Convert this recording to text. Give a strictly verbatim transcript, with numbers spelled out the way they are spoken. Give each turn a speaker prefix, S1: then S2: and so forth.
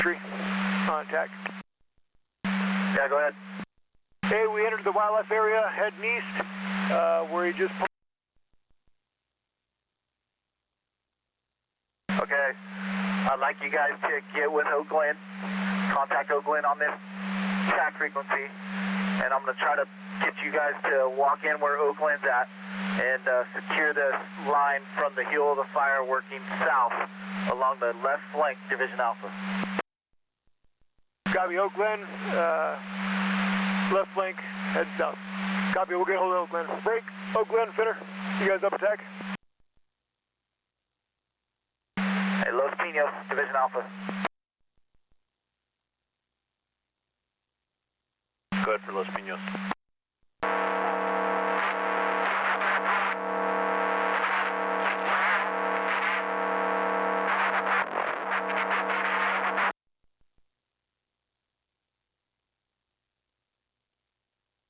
S1: Contact.
S2: Yeah, go ahead.
S1: Hey, we entered the wildlife area heading east, uh, where he just...
S2: Okay, I'd like you guys to get with Oak Glen, contact Oak Glen on this track frequency, and I'm going to try to get you guys to walk in where Oak Glen's at and uh, secure this line from the heel of the fire working south along the left flank, Division Alpha.
S1: Copy, Oak Glen, uh, left flank, head south. Copy, we'll get hold of Oak Glen. Break, Oak Glen, Finner, you guys up attack?
S2: Hey, Los Pinos, Division Alpha.
S3: Go ahead for Los Pinos.